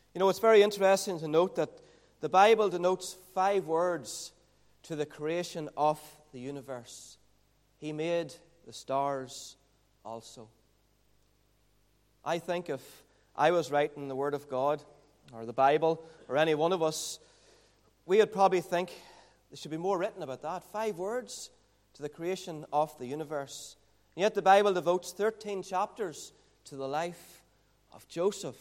You know, it's very interesting to note that the Bible denotes 5 words to the creation of the universe. He made the stars also. I think if I was writing the Word of God, or the Bible, or any one of us, we would probably think there should be more written about that. 5 words to the creation of the universe. And yet the Bible devotes 13 chapters to the life of Joseph.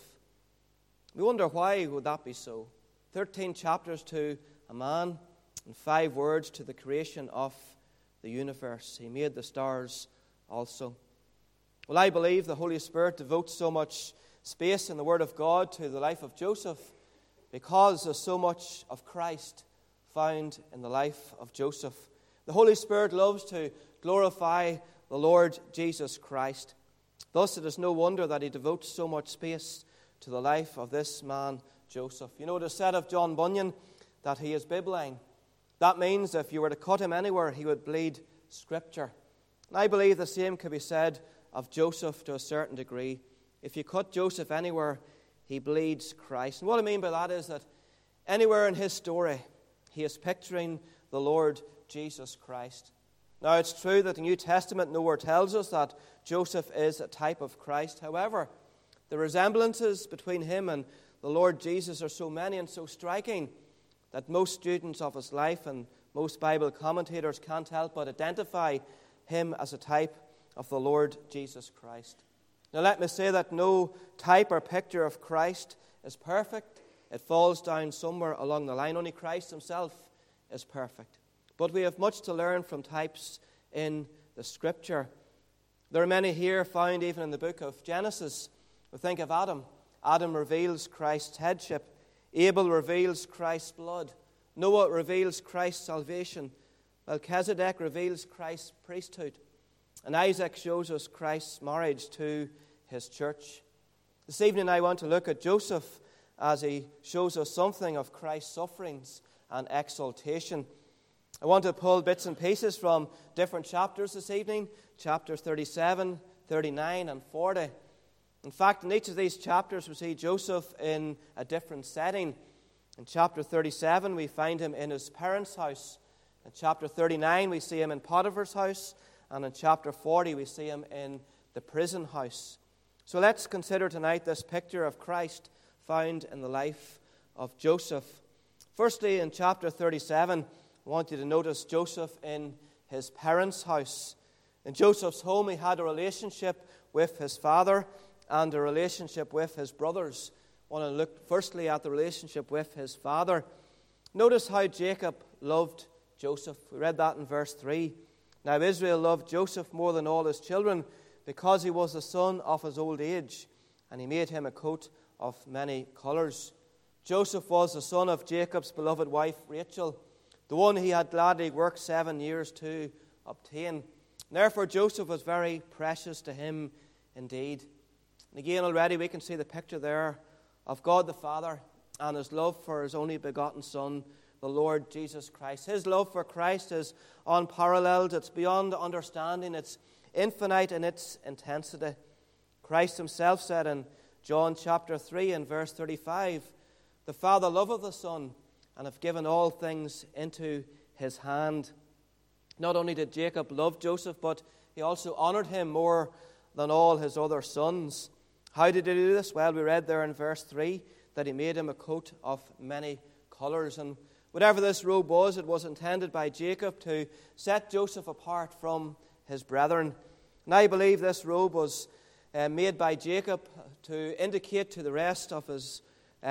We wonder why would that be so? 13 chapters to a man and 5 words to the creation of the universe. He made the stars also. Well, I believe the Holy Spirit devotes so much space in the Word of God to the life of Joseph because there's so much of Christ found in the life of Joseph. The Holy Spirit loves to glorify the Lord Jesus Christ. Thus, it is no wonder that he devotes so much space to the life of this man, Joseph. You know, it is said of John Bunyan that he is Bibline. That means if you were to cut him anywhere, he would bleed Scripture. And I believe the same could be said of Joseph to a certain degree. If you cut Joseph anywhere, he bleeds Christ. And what I mean by that is that anywhere in his story, he is picturing the Lord Jesus Christ. Now, it's true that the New Testament nowhere tells us that Joseph is a type of Christ. However, the resemblances between him and the Lord Jesus are so many and so striking that most students of his life and most Bible commentators can't help but identify him as a type of the Lord Jesus Christ. Now, let me say that no type or picture of Christ is perfect. It falls down somewhere along the line. Only Christ himself is perfect. But we have much to learn from types in the Scripture. There are many here found even in the book of Genesis. We think of Adam. Adam reveals Christ's headship. Abel reveals Christ's blood. Noah reveals Christ's salvation. Melchizedek reveals Christ's priesthood. And Isaac shows us Christ's marriage to his church. This evening I want to look at Joseph as he shows us something of Christ's sufferings and exaltation. I want to pull bits and pieces from different chapters this evening, chapters 37, 39, and 40. In fact, in each of these chapters we see Joseph in a different setting. In chapter 37 we find him in his parents' house. In chapter 39 we see him in Potiphar's house. And in chapter 40 we see him in the prison house. So let's consider tonight this picture of Christ found in the life of Joseph. Firstly, in chapter 37, I want you to notice Joseph in his parents' house. In Joseph's home, he had a relationship with his father and a relationship with his brothers. I want to look firstly at the relationship with his father. Notice how Jacob loved Joseph. We read that in verse 3. Now Israel loved Joseph more than all his children because he was the son of his old age, and he made him a coat of many colors. Joseph was the son of Jacob's beloved wife Rachel, the one he had gladly worked 7 years to obtain. Therefore Joseph was very precious to him indeed. And again, already we can see the picture there of God the Father and his love for his only begotten Son, the Lord Jesus Christ. His love for Christ is unparalleled. It's beyond understanding. It's infinite in its intensity. Christ himself said in John chapter 3 and verse 35, "The Father loveth the Son and hath given all things into his hand." Not only did Jacob love Joseph, but he also honored him more than all his other sons. How did he do this? Well, we read there in verse 3 that he made him a coat of many colors. And whatever this robe was, it was intended by Jacob to set Joseph apart from his brethren. And I believe this robe was made by Jacob to indicate to the rest of his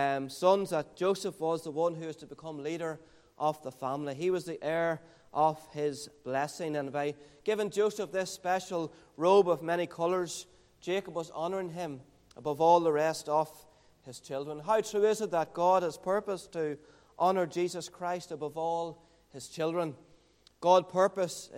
sons that Joseph was the one who was to become leader of the family. He was the heir of his blessing. And by giving Joseph this special robe of many colors, Jacob was honoring him above all the rest of his children. How true is it that God has purposed to honor Jesus Christ above all his children? God's purpose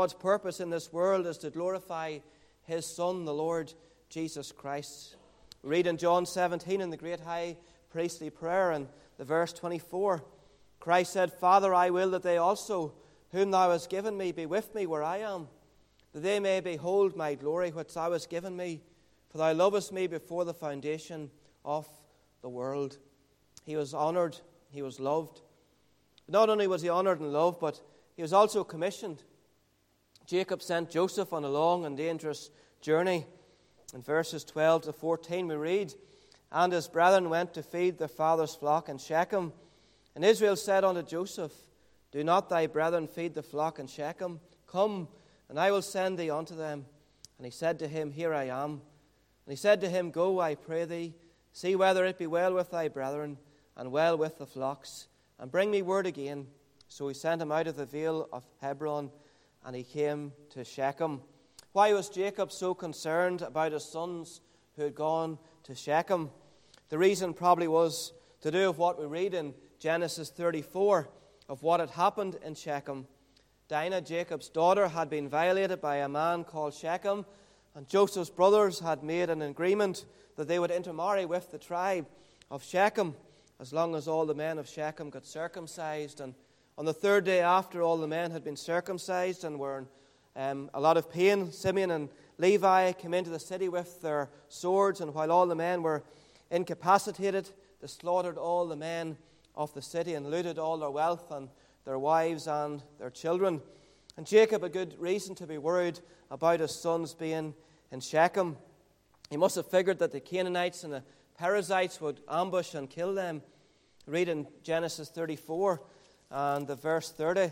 in this world is to glorify his Son, the Lord Jesus Christ. We read in John 17 in the great high priestly prayer in the verse 24, Christ said, "Father, I will that they also, whom thou hast given me, be with me where I am, that they may behold my glory which thou hast given me, for thou lovest me before the foundation of the world. He was honored, he was loved. Not only was he honored and loved, but he was also commissioned. Jacob sent Joseph on a long and dangerous journey. In verses 12 to 14 we read, "And his brethren went to feed their father's flock in Shechem. And Israel said unto Joseph, Do not thy brethren feed the flock in Shechem? Come, and I will send thee unto them. And he said to him, Here I am. And he said to him, Go, I pray thee, see whether it be well with thy brethren, and well with the flocks, and bring me word again. So he sent him out of the vale of Hebron, and he came to Shechem." Why was Jacob so concerned about his sons who had gone to Shechem? The reason probably was to do with what we read in Genesis 34 of what had happened in Shechem. Dinah, Jacob's daughter, had been violated by a man called Shechem, and Joseph's brothers had made an agreement that they would intermarry with the tribe of Shechem as long as all the men of Shechem got circumcised. And on the third day after all the men had been circumcised and were in a lot of pain, Simeon and Levi came into the city with their swords, and while all the men were incapacitated, they slaughtered all the men of the city and looted all their wealth and their wives and their children. And Jacob had good reason to be worried about his sons being in Shechem. He must have figured that the Canaanites and the Perizzites would ambush and kill them. Read in Genesis 34 and the verse 30.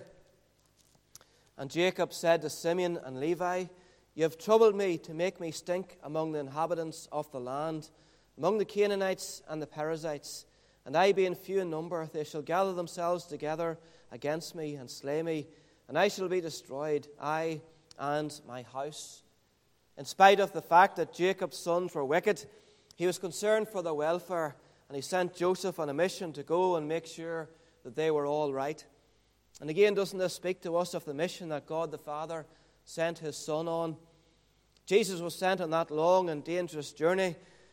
"And Jacob said to Simeon and Levi, You have troubled me to make me stink among the inhabitants of the land, among the Canaanites and the Perizzites. And I being few in number, they shall gather themselves together against me and slay me, and I shall be destroyed, I and my house." In spite of the fact that Jacob's sons were wicked, he was concerned for their welfare, and he sent Joseph on a mission to go and make sure that they were all right. And again, doesn't this speak to us of the mission that God the Father sent his Son on? Jesus was sent on that long and dangerous journey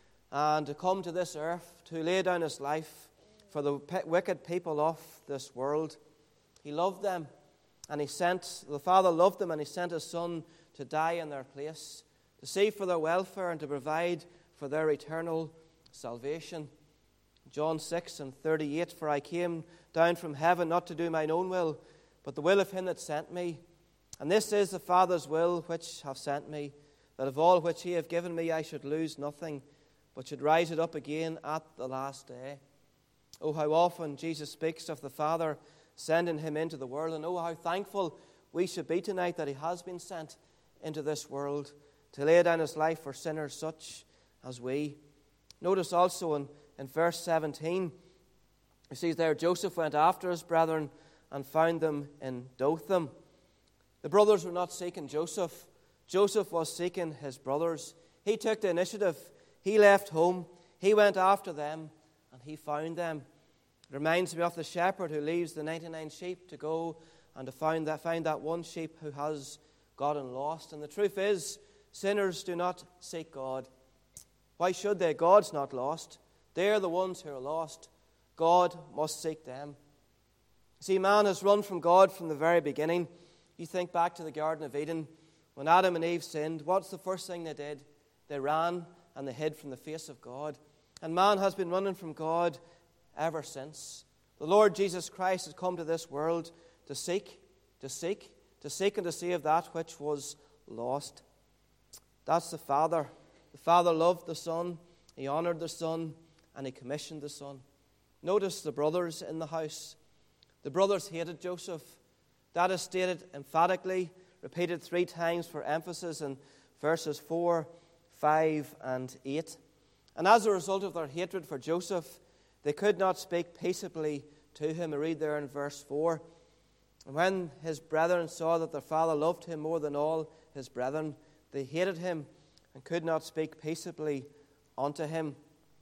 and to come to this earth to lay down his life for the wicked people of this world. He loved them, and the Father loved them, and he sent his Son to die in their place, to see for their welfare and to provide for their eternal salvation. John 6 and 38, "For I came down from heaven not to do mine own will, but the will of him that sent me. And this is the Father's will which hath sent me, that of all which he hath given me I should lose nothing, but should rise it up again at the last day." Oh, how often Jesus speaks of the Father sending him into the world, and oh, how thankful we should be tonight that he has been sent into this world to lay down his life for sinners such as we. Notice also in verse 17, it says there, "Joseph went after his brethren and found them in Dothan." The brothers were not seeking Joseph. Joseph was seeking his brothers. He took the initiative. He left home. He went after them, and he found them. It reminds me of the shepherd who leaves the 99 sheep to go and to find that one sheep who has gotten lost. And the truth is, sinners do not seek God. Why should they? God's not lost. They're the ones who are lost. God must seek them. See, man has run from God from the very beginning. You think back to the Garden of Eden. When Adam and Eve sinned, what's the first thing they did? They ran and they hid from the face of God. And man has been running from God ever since. The Lord Jesus Christ has come to this world to seek and to save that which was lost. That's the Father. The Father loved the Son, he honored the Son, and he commissioned the Son. Notice the brothers in the house. The brothers hated Joseph. That is stated emphatically, repeated 3 times for emphasis in verses 4, 5, and 8. And as a result of their hatred for Joseph, they could not speak peaceably to him. We read there in verse 4. "And when his brethren saw that their father loved him more than all his brethren, they hated him and could not speak peaceably unto him."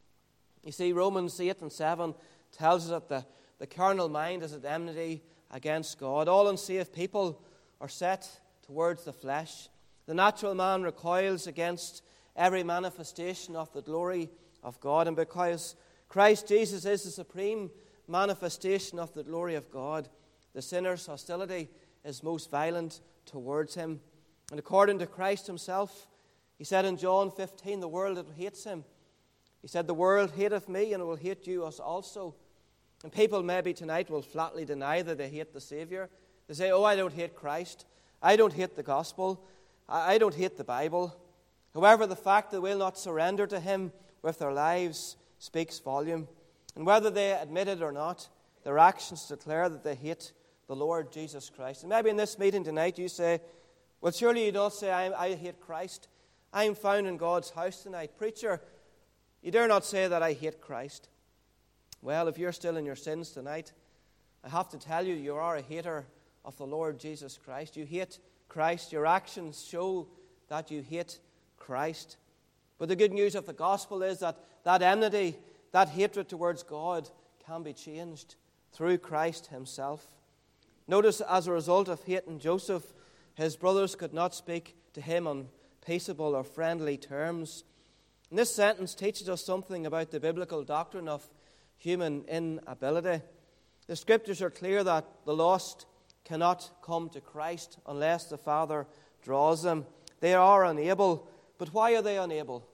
You see, Romans 8 and 7 tells us that the carnal mind is at enmity against God. All unsaved people are set towards the flesh. The natural man recoils against every manifestation of the glory of God. And because Christ Jesus is the supreme manifestation of the glory of God, the sinner's hostility is most violent towards him. And according to Christ himself, he said in John 15, the world that hates him He said, the world hateth me, and it will hate you us also. And people maybe tonight will flatly deny that they hate the Savior. They say, oh, I don't hate Christ. I don't hate the gospel. I don't hate the Bible. However, the fact that they will not surrender to Him with their lives speaks volume. And whether they admit it or not, their actions declare that they hate the Lord Jesus Christ. And maybe in this meeting tonight you say, well, surely you don't say, I hate Christ. I am found in God's house tonight. Preacher, you dare not say that I hate Christ. Well, if you're still in your sins tonight, I have to tell you, you are a hater of the Lord Jesus Christ. You hate Christ. Your actions show that you hate Christ. But the good news of the gospel is that that enmity, that hatred towards God can be changed through Christ Himself. Notice, as a result of hating Joseph, his brothers could not speak to him on peaceable or friendly terms. And this sentence teaches us something about the biblical doctrine of human inability. The Scriptures are clear that the lost cannot come to Christ unless the Father draws them. They are unable. But why are they unable?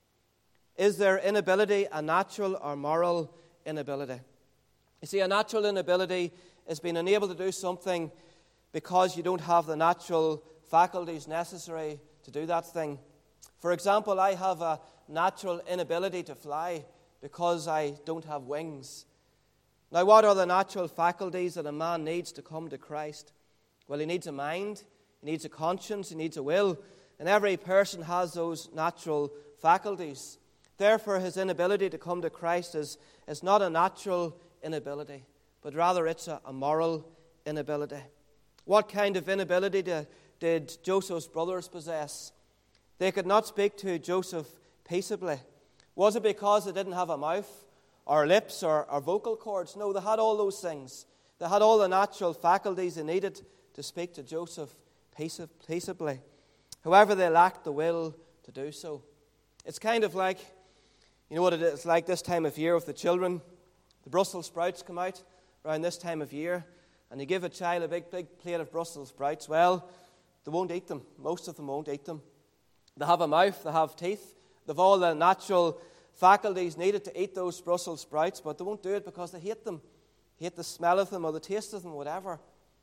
Is their inability a natural or moral inability? You see, a natural inability is being unable to do something because you don't have the natural faculties necessary to do that thing. For example, I have a natural inability to fly because I don't have wings. Now, what are the natural faculties that a man needs to come to Christ? Well, he needs a mind, he needs a conscience, he needs a will, and every person has those natural faculties. Therefore, his inability to come to Christ is not a natural inability, but rather it's a moral inability. What kind of inability did Joseph's brothers possess? They could not speak to Joseph peaceably. Was it because they didn't have a mouth or lips or vocal cords? No, they had all those things. They had all the natural faculties they needed to speak to Joseph peaceably. However, they lacked the will to do so. It's kind of like, you know what it is like this time of year with the children. The Brussels sprouts come out around this time of year, and you give a child a big plate of Brussels sprouts. Well, they won't eat them. Most of them won't eat them. They have a mouth, they have teeth, they've all the natural faculties needed to eat those Brussels sprouts, but they won't do it because they hate them. They hate the smell of them or the taste of them, whatever.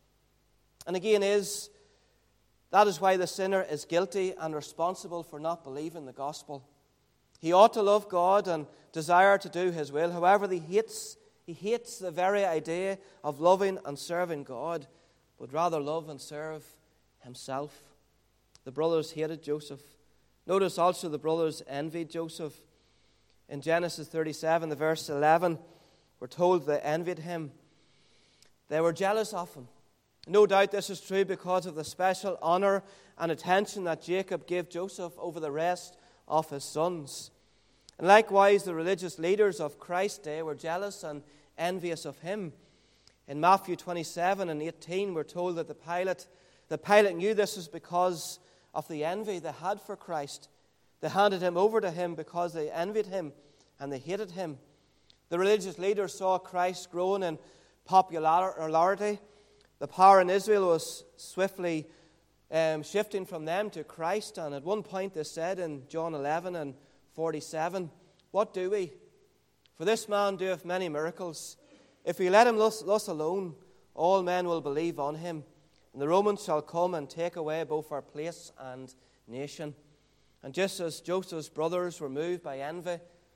And again, that is why the sinner is guilty and responsible for not believing the gospel. He ought to love God and desire to do His will. However, he hates the very idea of loving and serving God, but rather love and serve himself. The brothers hated Joseph. Notice also the brothers envied Joseph. In Genesis 37, the verse 11, we're told they envied him. They were jealous of him. No doubt this is true because of the special honor and attention that Jacob gave Joseph over the rest of his sons. And likewise, the religious leaders of Christ's day were jealous and envious of him. In Matthew 27 and 18, we're told that the Pilate knew this was because of the envy they had for Christ. They handed him over to him because they envied him and they hated him. The religious leaders saw Christ growing in popularity. The power in Israel was swiftly shifting from them to Christ. And at one point they said in John 11 and 47, "What do we? For this man doeth many miracles. If we let him thus alone, all men will believe on him. And the Romans shall come and take away both our place and nation." And just as Joseph's brothers were moved by envy,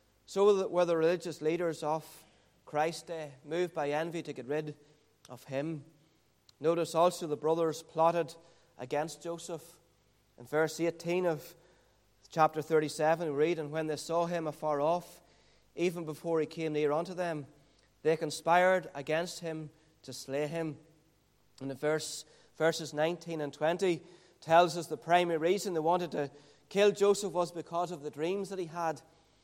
so were the religious leaders of Christ's day, moved by envy to get rid of him. Notice also the brothers plotted against Joseph. In verse 18 of chapter 37, we read, "And when they saw him afar off, even before he came near unto them, they conspired against him to slay him." And the verses 19 and 20 tells us the primary reason they wanted to kill Joseph was because of the dreams that he had.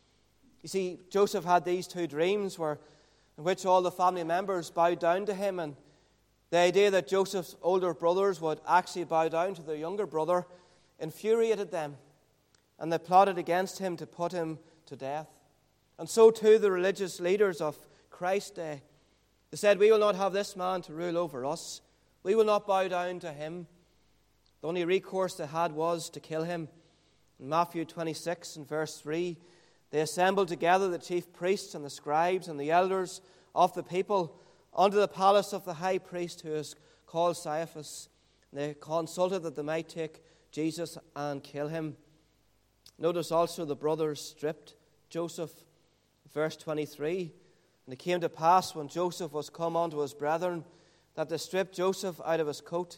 You see, Joseph had these two dreams in which all the family members bowed down to him, and the idea that Joseph's older brothers would actually bow down to their younger brother infuriated them, and they plotted against him to put him to death. And so too the religious leaders of Christ's day. They said, "We will not have this man to rule over us. We will not bow down to him." The only recourse they had was to kill him. In Matthew 26 and verse 3, They assembled together, the chief priests and the scribes and the elders of the people, unto the palace of the high priest, who is called Caiaphas. They consulted that they might take Jesus and kill him. Notice also the brothers stripped Joseph. Verse 23, and it came to pass when Joseph was come unto his brethren, that they stripped Joseph out of his coat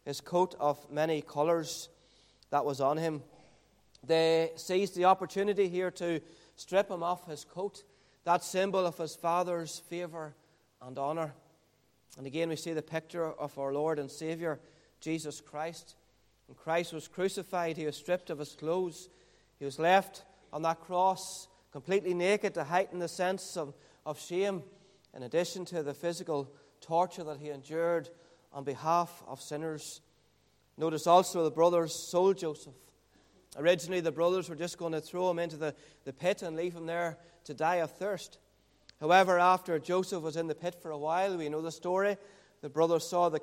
of many colours that was on him. They seized the opportunity here to strip him off his coat, that symbol of his Father's favour and honour. And again we see the picture of our Lord and Saviour, Jesus Christ. When Christ was crucified, he was stripped of his clothes. He was left on that cross completely naked to heighten the sense of shame, in addition to the physical torture that he endured on behalf of sinners. Notice also the brothers sold Joseph. Originally, the brothers were just going to throw him into the pit and leave him there to die of thirst. However, after Joseph was in the pit for a while, we know the story, the brothers saw the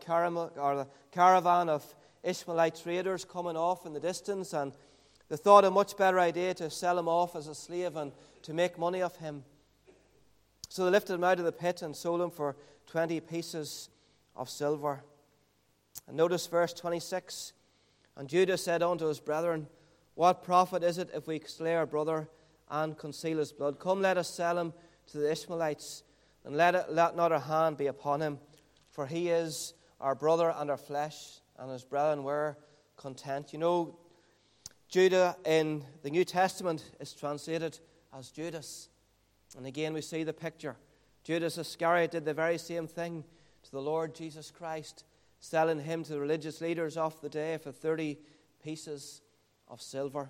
caravan of Ishmaelite traders coming off in the distance, and they thought a much better idea to sell him off as a slave and to make money of him. So they lifted him out of the pit and sold him for 20 pieces of silver. And notice verse 26. And Judah said unto his brethren, what profit is it if we slay our brother and conceal his blood? Come, let us sell him to the Ishmaelites, and let not our hand be upon him, for he is our brother and our flesh. And his brethren were content. You know, Judah in the New Testament is translated as Judas. And again we see the picture. Judas Iscariot did the very same thing to the Lord Jesus Christ, selling him to the religious leaders of the day for 30 pieces of silver.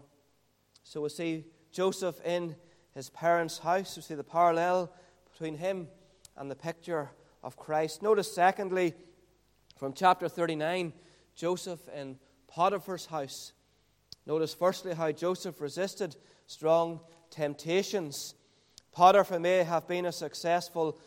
So we see Joseph in his parents' house. We see the parallel between him and the picture of Christ. Notice secondly, from chapter 39, Joseph in Potiphar's house. Notice firstly how Joseph resisted strong temptations. Potiphar may have been as successful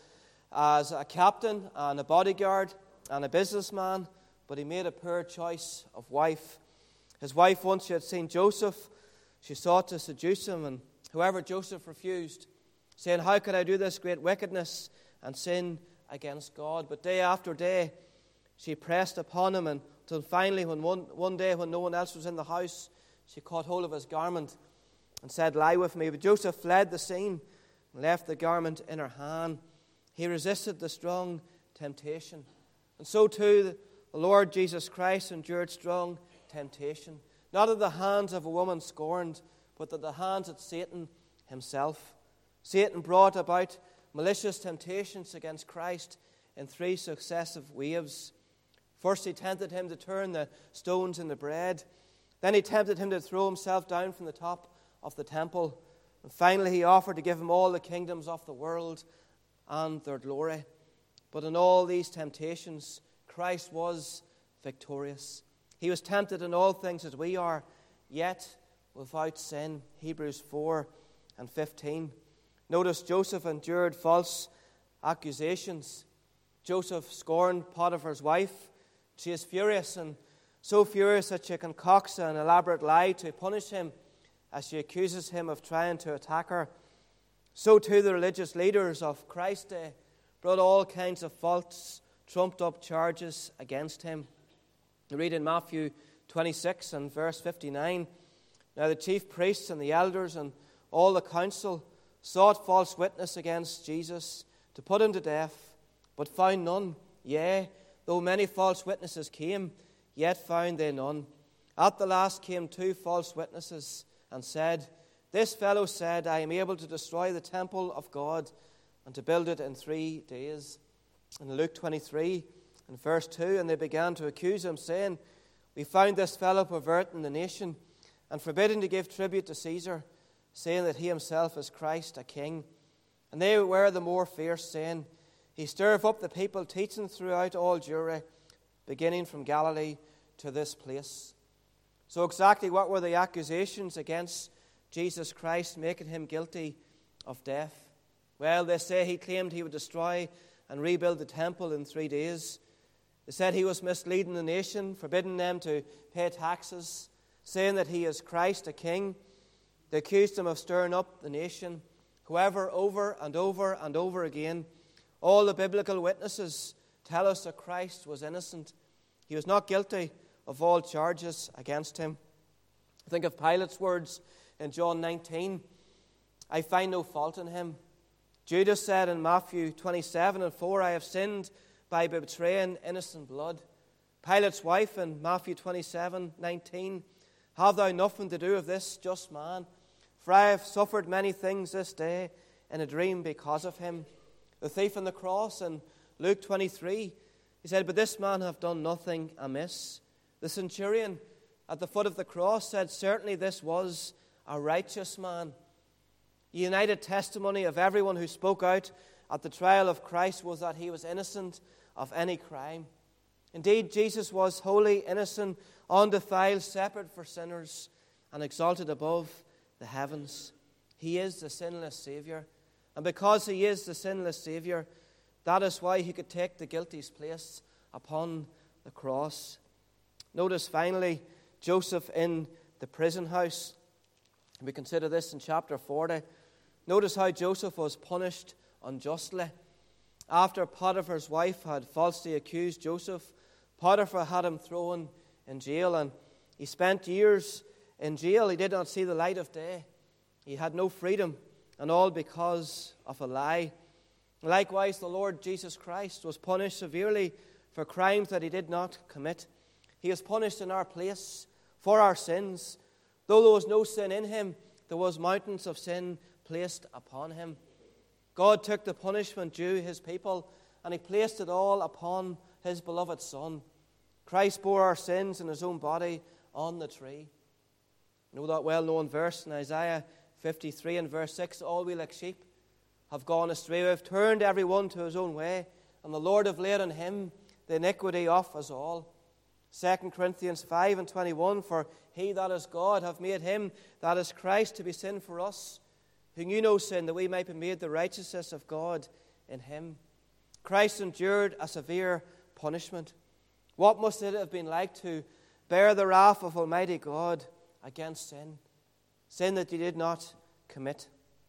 as a captain and a bodyguard and a businessman, but he made a poor choice of wife. His wife, once she had seen Joseph, she sought to seduce him, and however Joseph refused, saying, how could I do this great wickedness and sin against God? But day after day she pressed upon him, until finally when one day when no one else was in the house, she caught hold of his garment and said, lie with me. But Joseph fled the scene and left the garment in her hand. He resisted the strong temptation. And so too the Lord Jesus Christ endured strong temptation, not at the hands of a woman scorned, but at the hands of Satan himself. Satan brought about malicious temptations against Christ in 3 successive waves. First, he tempted him to turn the stones into bread. Then he tempted him to throw himself down from the top of the temple. And finally, he offered to give him all the kingdoms of the world and their glory. But in all these temptations, Christ was victorious. He was tempted in all things as we are, yet without sin. Hebrews 4:15. Notice Joseph endured false accusations. Joseph scorned Potiphar's wife. She is furious, and so furious that she concocts an elaborate lie to punish him as she accuses him of trying to attack her. So too the religious leaders of Christ's day brought all kinds of false, trumped-up charges against him. We read in Matthew 26 and verse 59, now the chief priests and the elders and all the council sought false witness against Jesus to put him to death, but found none. Yea, though many false witnesses came, yet found they none. At the last came 2 false witnesses and said, this fellow said, I am able to destroy the temple of God and to build it in 3 days. In Luke 23 and verse 2, and they began to accuse him, saying, we found this fellow perverting the nation and forbidding to give tribute to Caesar, saying that he himself is Christ, a king. And they were the more fierce, saying, he stirreth up the people, teaching throughout all Jewry, beginning from Galilee to this place. So exactly what were the accusations against Jesus Christ, making him guilty of death? Well, they say he claimed he would destroy and rebuild the temple in 3 days. They said he was misleading the nation, forbidding them to pay taxes, saying that he is Christ, a king. They accused him of stirring up the nation. However, over and over and over again, all the biblical witnesses tell us that Christ was innocent. He was not guilty of all charges against him. Think of Pilate's words in John 19. I find no fault in him. Judas said in Matthew 27:4, I have sinned by betraying innocent blood. Pilate's wife in Matthew 27:19, have thou nothing to do with this just man? For I have suffered many things this day in a dream because of him. The thief on the cross in Luke 23, he said, but this man hath done nothing amiss. The centurion at the foot of the cross said, certainly this was a righteous man. The united testimony of everyone who spoke out at the trial of Christ was that he was innocent of any crime. Indeed, Jesus was holy, innocent, undefiled, separate for sinners, and exalted above the heavens. He is the sinless Savior. And because he is the sinless Savior, that is why he could take the guilty's place upon the cross. Notice finally, Joseph in the prison house. We consider this in chapter 40. Notice how Joseph was punished unjustly. After Potiphar's wife had falsely accused Joseph, Potiphar had him thrown in jail, and he spent years in jail. He did not see the light of day. He had no freedom, and all because of a lie. Likewise, the Lord Jesus Christ was punished severely for crimes that he did not commit. He was punished in our place for our sins. Though there was no sin in him, there was mountains of sin placed upon him. God took the punishment due his people, and he placed it all upon his beloved Son. Christ bore our sins in his own body on the tree. You know that well-known verse in Isaiah 53 and verse 6, all we like sheep have gone astray. We have turned every one to his own way, and the Lord hath laid on him the iniquity of us all. 2 Corinthians 5:21, for he that is God hath made him that is Christ to be sin for us, who knew no sin, that we might be made the righteousness of God in him. Christ endured a severe punishment. What must it have been like to bear the wrath of Almighty God against sin? Sin that he did not commit.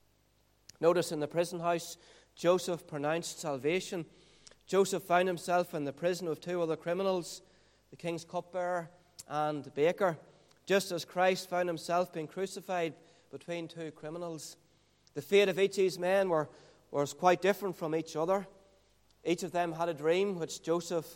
Notice in the prison house, Joseph pronounced salvation. Joseph found himself in the prison with two other criminals, the king's cupbearer and the baker, just as Christ found himself being crucified between two criminals. The fate of each of these men was quite different from each other. Each of them had a dream which Joseph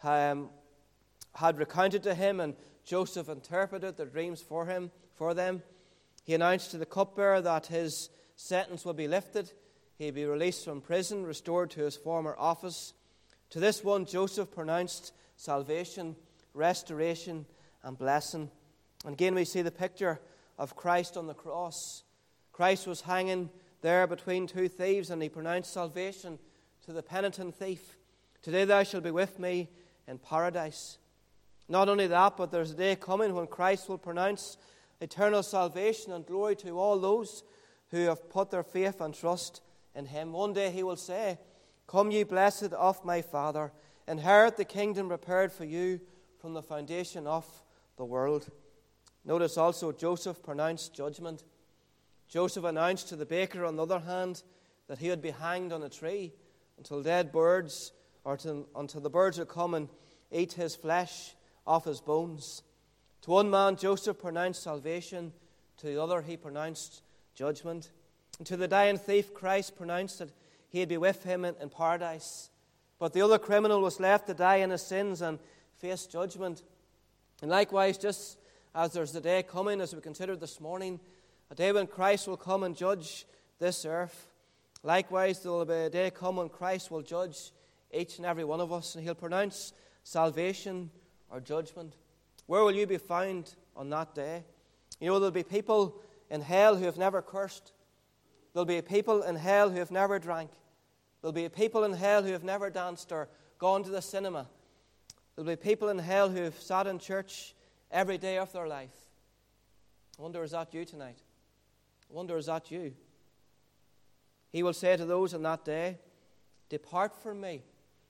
had recounted to him, and Joseph interpreted the dreams for them. He announced to the cupbearer that his sentence would be lifted. He'd be released from prison, restored to his former office. To this one, Joseph pronounced salvation, restoration, and blessing. And again, we see the picture of Christ on the cross. Christ was hanging there between two thieves, and he pronounced salvation to the penitent thief. Today thou shalt be with me in paradise. Not only that, but there's a day coming when Christ will pronounce eternal salvation and glory to all those who have put their faith and trust in him. One day he will say, come ye blessed of my Father, inherit the kingdom prepared for you from the foundation of the world. Notice also Joseph pronounced judgment. Joseph announced to the baker, on the other hand, that he would be hanged on a tree until dead birds, or until the birds would come and eat his flesh off his bones. To one man, Joseph pronounced salvation. To the other, he pronounced judgment. And to the dying thief, Christ pronounced that he'd be with him in paradise. But the other criminal was left to die in his sins and face judgment. And likewise, just as there's the day coming, as we considered this morning, a day when Christ will come and judge this earth. Likewise, there will be a day come when Christ will judge each and every one of us, and he'll pronounce salvation or judgment. Where will you be found on that day? You know, there'll be people in hell who have never cursed. There'll be people in hell who have never drank. There'll be people in hell who have never danced or gone to the cinema. There'll be people in hell who have sat in church every day of their life. I wonder, is that you tonight? I wonder, is that you? He will say to those on that day, depart from me,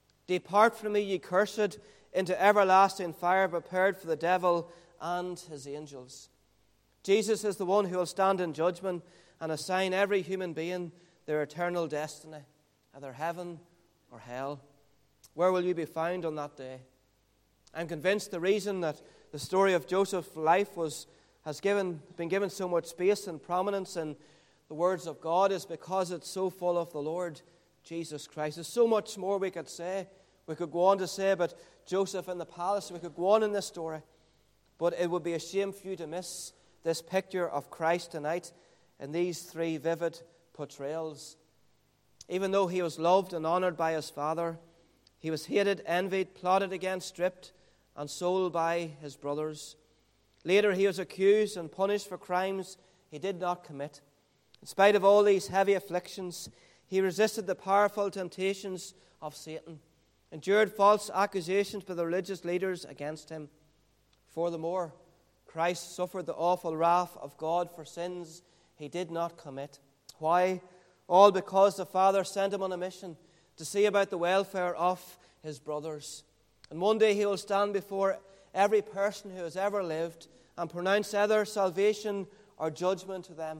ye cursed, into everlasting fire prepared for the devil and his angels. Jesus is the one who will stand in judgment and assign every human being their eternal destiny, either heaven or hell. Where will you be found on that day? I'm convinced the reason that the story of Joseph's life has been given so much space and prominence in the words of God is because it's so full of the Lord Jesus Christ. There's so much more we could say. We could go on to say about Joseph in the palace. We could go on in this story. But it would be a shame for you to miss this picture of Christ tonight in these three vivid portrayals. Even though he was loved and honored by his father, he was hated, envied, plotted against, stripped, and sold by his brothers. Later, he was accused and punished for crimes he did not commit. In spite of all these heavy afflictions, he resisted the powerful temptations of Satan, endured false accusations by the religious leaders against him. Furthermore, Christ suffered the awful wrath of God for sins he did not commit. Why? All because the Father sent him on a mission to see about the welfare of his brothers. And one day he will stand before every person who has ever lived and pronounce either salvation or judgment to them.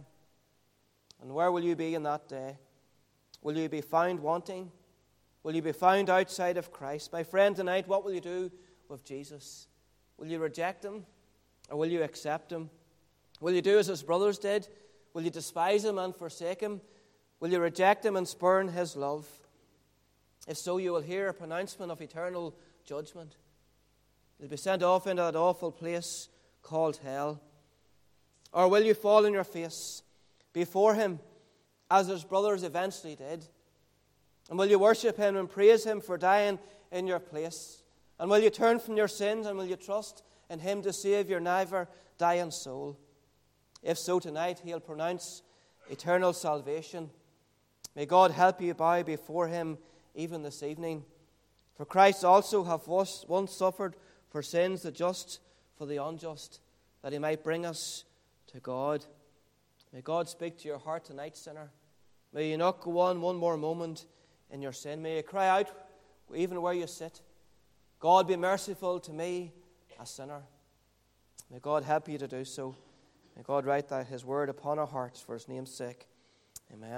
And where will you be in that day? Will you be found wanting? Will you be found outside of Christ? My friend, tonight, what will you do with Jesus? Will you reject him or will you accept him? Will you do as his brothers did? Will you despise him and forsake him? Will you reject him and spurn his love? If so, you will hear a pronouncement of eternal judgment. You'll be sent off into that awful place called hell. Or will you fall on your face before him as his brothers eventually did? And will you worship him and praise him for dying in your place? And will you turn from your sins and will you trust in him to save your never dying soul? If so, tonight he'll pronounce eternal salvation. May God help you bow before him even this evening. For Christ also hath once suffered for sins, the just for the unjust, that he might bring us to God. May God speak to your heart tonight, sinner. May you not go on one more moment in your sin. May you cry out, even where you sit, God, be merciful to me, a sinner. May God help you to do so. May God write his word upon our hearts for his name's sake. Amen.